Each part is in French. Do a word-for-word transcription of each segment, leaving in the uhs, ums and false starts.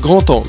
Grand Angle.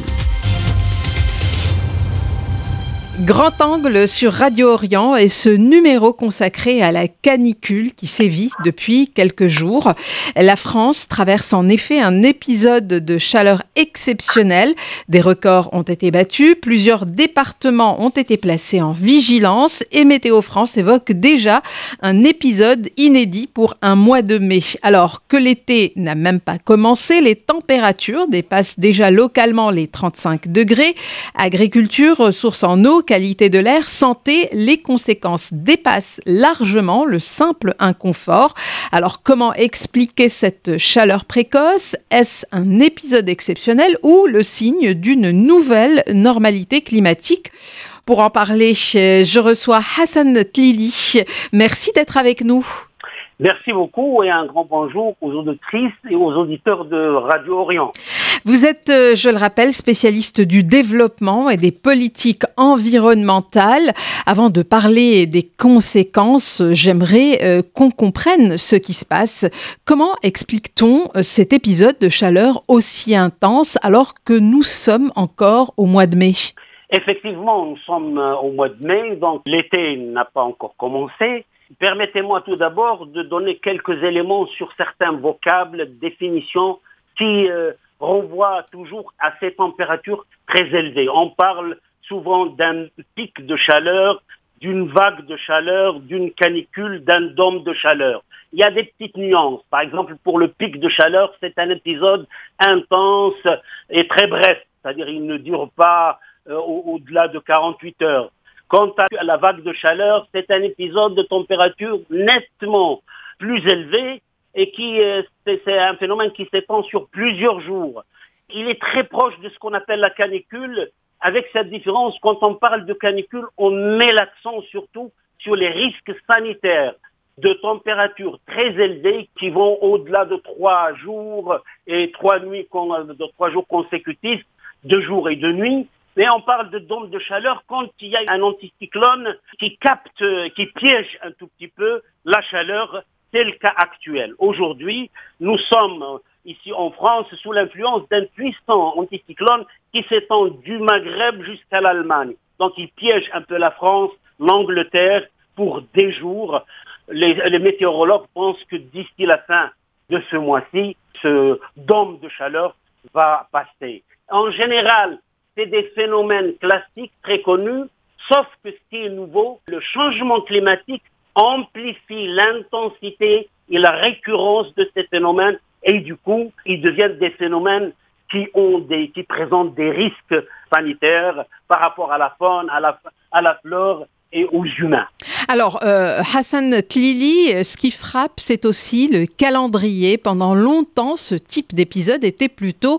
Grand Angle sur Radio Orient est ce numéro consacré à la canicule qui sévit depuis quelques jours. La France traverse en effet un épisode de chaleur exceptionnel. Des records ont été battus, plusieurs départements ont été placés en vigilance et Météo France évoque déjà un épisode inédit pour un mois de mai. Alors que l'été n'a même pas commencé, les températures dépassent déjà localement les trente-cinq degrés. Agriculture, ressources en eau, qualité de l'air, santé, les conséquences dépassent largement le simple inconfort. Alors comment expliquer cette chaleur précoce ? Est-ce un épisode exceptionnel ou le signe d'une nouvelle normalité climatique ? Pour en parler, je reçois Hassan Tlili. Merci d'être avec nous. Merci beaucoup et un grand bonjour aux auditrices et aux auditeurs de Radio Orient. Vous êtes, je le rappelle, spécialiste du développement et des politiques environnementales. Avant de parler des conséquences, j'aimerais euh, qu'on comprenne ce qui se passe. Comment explique-t-on cet épisode de chaleur aussi intense alors que nous sommes encore au mois de mai ? Effectivement, nous sommes au mois de mai, donc l'été n'a pas encore commencé. Permettez-moi tout d'abord de donner quelques éléments sur certains vocables, définitions qui euh, renvoient toujours à ces températures très élevées. On parle souvent d'un pic de chaleur, d'une vague de chaleur, d'une canicule, d'un dôme de chaleur. Il y a des petites nuances. Par exemple, pour le pic de chaleur, c'est un épisode intense et très bref, c'est-à-dire il ne dure pas euh, au- au-delà de quarante-huit heures. Quant à la vague de chaleur, c'est un épisode de température nettement plus élevé et qui euh, c'est, c'est un phénomène qui s'étend sur plusieurs jours. Il est très proche de ce qu'on appelle la canicule, avec cette différence, quand on parle de canicule, on met l'accent surtout sur les risques sanitaires de températures très élevées qui vont au-delà de trois jours et trois nuits, con- de trois jours consécutifs, deux jours et deux nuits. Mais on parle de dôme de chaleur quand il y a un anticyclone qui capte, euh, qui piège un tout petit peu la chaleur. C'est le cas actuel. Aujourd'hui, nous sommes euh, ici en France sous l'influence d'un puissant anticyclone qui s'étend du Maghreb jusqu'à l'Allemagne. Donc il piège un peu la France, l'Angleterre pour des jours. Les, les météorologues pensent que d'ici la fin de ce mois-ci, ce dôme de chaleur va passer. En général, c'est des phénomènes classiques très connus, sauf que ce qui est nouveau, le changement climatique amplifie l'intensité et la récurrence de ces phénomènes et du coup, ils deviennent des phénomènes qui ont des, qui présentent des risques sanitaires par rapport à la faune, à la, à la flore et aux humains. Alors, euh, Hassan Tlili, ce qui frappe, c'est aussi le calendrier. Pendant longtemps, ce type d'épisode était plutôt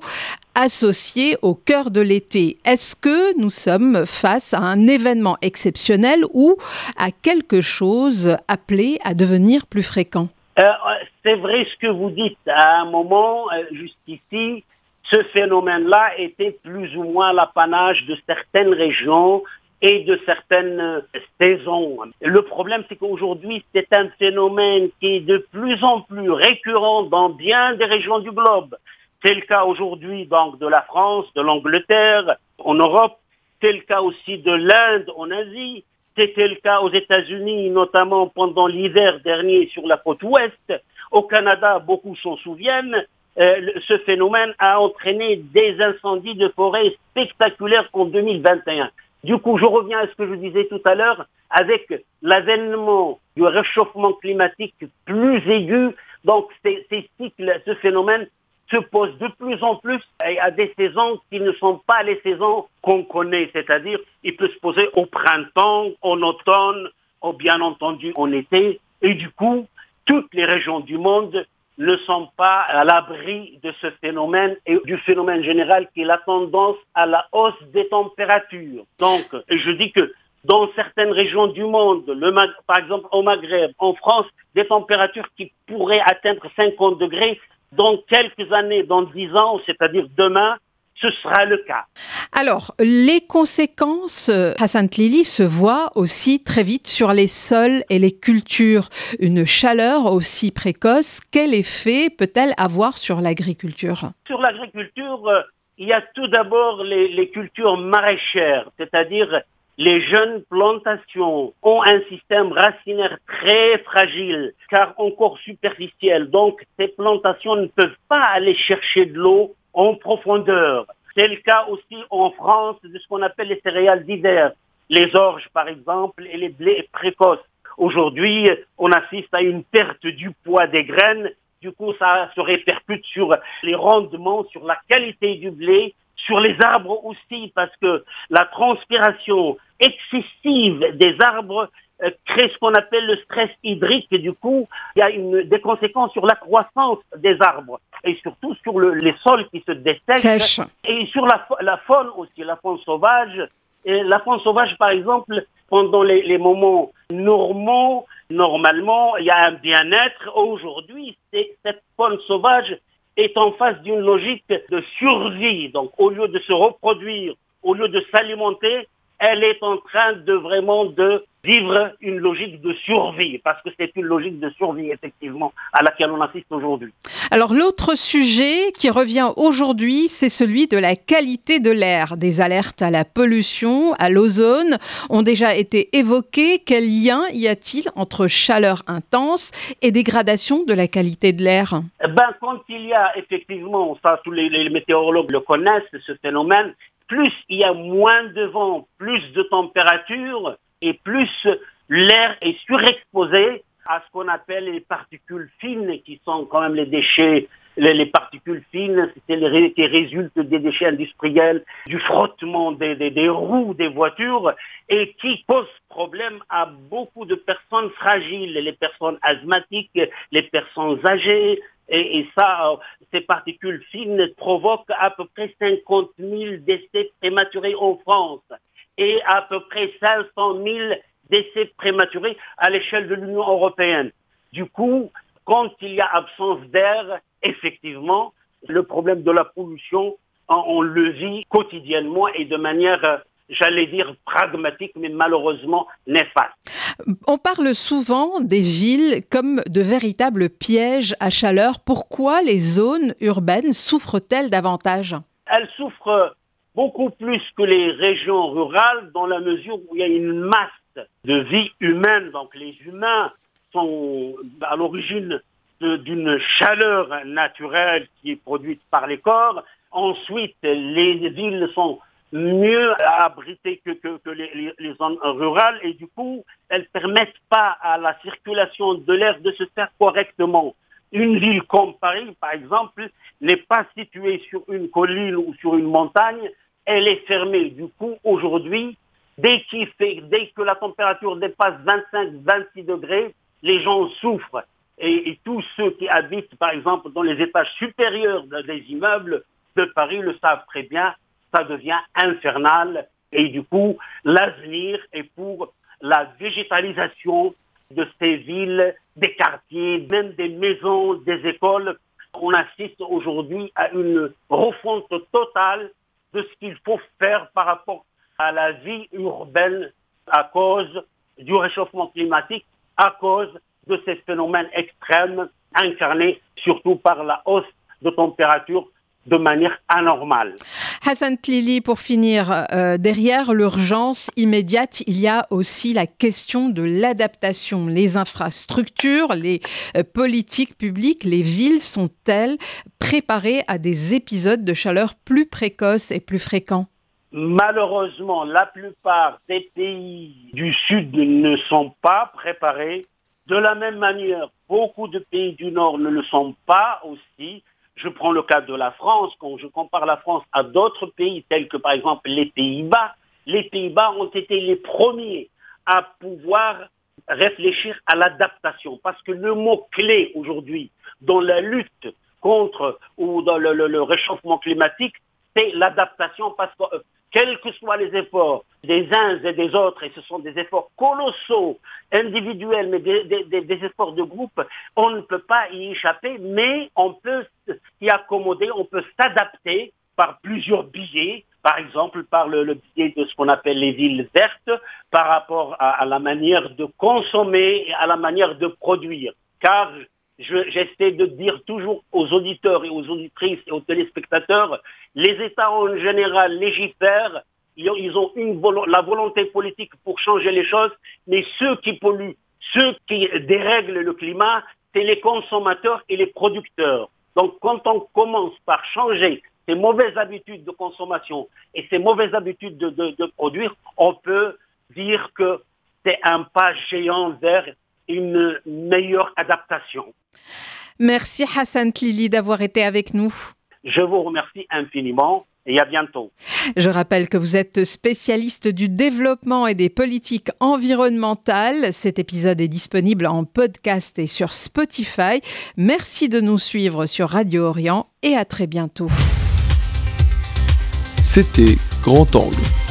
associé au cœur de l'été. Est-ce que nous sommes face à un événement exceptionnel ou à quelque chose appelé à devenir plus fréquent ? Euh, c'est vrai ce que vous dites. À un moment, euh, jusqu'ici, ce phénomène-là était plus ou moins l'apanage de certaines régions et de certaines euh, saisons. Le problème, c'est qu'aujourd'hui, c'est un phénomène qui est de plus en plus récurrent dans bien des régions du globe. C'est le cas aujourd'hui donc de la France, de l'Angleterre, en Europe. C'est le cas aussi de l'Inde, en Asie. C'était le cas aux États-Unis, notamment pendant l'hiver dernier sur la côte ouest. Au Canada, beaucoup s'en souviennent. Euh, le- ce phénomène a entraîné des incendies de forêt spectaculaires en deux mille vingt et un. Du coup, je reviens à ce que je disais tout à l'heure, avec l'avènement du réchauffement climatique plus aigu. Donc, ces, ces cycles, ce phénomène se pose de plus en plus à des saisons qui ne sont pas les saisons qu'on connaît. C'est-à-dire, il peut se poser au printemps, en automne, ou bien entendu en été. Et du coup, toutes les régions du monde ne sont pas à l'abri de ce phénomène et du phénomène général qui est la tendance à la hausse des températures. Donc, je dis que dans certaines régions du monde, le, Mag- par exemple au Maghreb, en France, des températures qui pourraient atteindre cinquante degrés, dans quelques années, dans dix ans, c'est-à-dire demain, ce sera le cas. Alors, les conséquences, euh, Hassan Tlili, se voient aussi très vite sur les sols et les cultures. Une chaleur aussi précoce, quel effet peut-elle avoir sur l'agriculture ? Sur l'agriculture, euh, Il y a tout d'abord les, les cultures maraîchères, c'est-à-dire les jeunes plantations ont un système racinaire très fragile, car encore superficiel. Donc, ces plantations ne peuvent pas aller chercher de l'eau en profondeur. C'est le cas aussi en France de ce qu'on appelle les céréales d'hiver, les orges par exemple et les blés précoces. Aujourd'hui, on assiste à une perte du poids des graines. Du coup, ça se répercute sur les rendements, sur la qualité du blé, sur les arbres aussi, parce que la transpiration excessive des arbres euh, crée ce qu'on appelle le stress hydrique. Et du coup, il y a une, des conséquences sur la croissance des arbres et surtout sur le, les sols qui se dessèchent. Sèche. Et sur la, la faune aussi, la faune sauvage. Et la faune sauvage, par exemple, pendant les, les moments normaux, normalement, il y a un bien-être. Aujourd'hui, c'est, cette faune sauvage est en face d'une logique de survie. Donc, au lieu de se reproduire, au lieu de s'alimenter, elle est en train de vraiment de vivre une logique de survie, parce que c'est une logique de survie, effectivement, à laquelle on assiste aujourd'hui. Alors, l'autre sujet qui revient aujourd'hui, c'est celui de la qualité de l'air. Des alertes à la pollution, à l'ozone, ont déjà été évoquées. Quel lien y a-t-il entre chaleur intense et dégradation de la qualité de l'air ? Ben, quand il y a effectivement, ça, tous les, les météorologues le connaissent, ce phénomène, plus il y a moins de vent, plus de température, et plus l'air est surexposé à ce qu'on appelle les particules fines, qui sont quand même les déchets. Les, les particules fines, c'est les qui résultent des déchets industriels, du frottement des, des, des roues des voitures, et qui posent problème à beaucoup de personnes fragiles, les personnes asthmatiques, les personnes âgées. Et, et ça, ces particules fines provoquent à peu près cinquante mille décès prématurés en France et à peu près cinq cent mille décès prématurés à l'échelle de l'Union européenne. Du coup, quand il y a absence d'air, effectivement, le problème de la pollution, on le vit quotidiennement et de manière, j'allais dire, pragmatique, mais malheureusement néfaste. On parle souvent des villes comme de véritables pièges à chaleur. Pourquoi les zones urbaines souffrent-elles davantage ? Elles souffrent beaucoup plus que les régions rurales dans la mesure où il y a une masse de vie humaine. Donc les humains sont à l'origine de, d'une chaleur naturelle qui est produite par les corps. Ensuite, les villes sont mieux abritées que, que, que les, les, les zones rurales et du coup, elles permettent pas à la circulation de l'air de se faire correctement. Une ville comme Paris, par exemple, n'est pas située sur une colline ou sur une montagne, elle est fermée. Du coup, aujourd'hui, dès qu'il fait, dès que la température dépasse vingt-cinq à vingt-six degrés, les gens souffrent. Et, et tous ceux qui habitent, par exemple, dans les étages supérieurs des immeubles de Paris le savent très bien, ça devient infernal. Et du coup, l'avenir est pour la végétalisation de ces villes, des quartiers, même des maisons, des écoles. On assiste aujourd'hui à une refonte totale de ce qu'il faut faire par rapport à la vie urbaine à cause du réchauffement climatique, à cause de ces phénomènes extrêmes incarnés surtout par la hausse de température de manière anormale. Hassan Tlili, pour finir, euh, derrière l'urgence immédiate, il y a aussi la question de l'adaptation. Les infrastructures, les euh, politiques publiques, les villes sont-elles préparées à des épisodes de chaleur plus précoces et plus fréquents ? Malheureusement, la plupart des pays du Sud ne sont pas préparés. De la même manière, beaucoup de pays du Nord ne le sont pas aussi. Je prends le cas de la France, quand je compare la France à d'autres pays tels que par exemple les Pays-Bas, les Pays-Bas ont été les premiers à pouvoir réfléchir à l'adaptation. Parce que le mot-clé aujourd'hui dans la lutte contre ou dans le, le, le réchauffement climatique, c'est l'adaptation parce que euh, quels que soient les efforts des uns et des autres, et ce sont des efforts colossaux, individuels, mais des, des, des efforts de groupe, on ne peut pas y échapper, mais on peut s'y accommoder, on peut s'adapter par plusieurs biais, par exemple par le, le biais de ce qu'on appelle les villes vertes, par rapport à, à la manière de consommer et à la manière de produire. Car je, j'essaie de dire toujours aux auditeurs et aux auditrices et aux téléspectateurs, les États en général légifèrent, ils ont, ils ont une volo- la volonté politique pour changer les choses, mais ceux qui polluent, ceux qui dérèglent le climat, c'est les consommateurs et les producteurs. Donc quand on commence par changer ces mauvaises habitudes de consommation et ces mauvaises habitudes de, de, de produire, on peut dire que c'est un pas géant vers une meilleure adaptation. Merci Hassan Tlili d'avoir été avec nous. Je vous remercie infiniment et à bientôt. Je rappelle que vous êtes spécialiste du développement et des politiques environnementales. Cet épisode est disponible en podcast et sur Spotify. Merci de nous suivre sur Radio Orient et à très bientôt. C'était Grand Angle.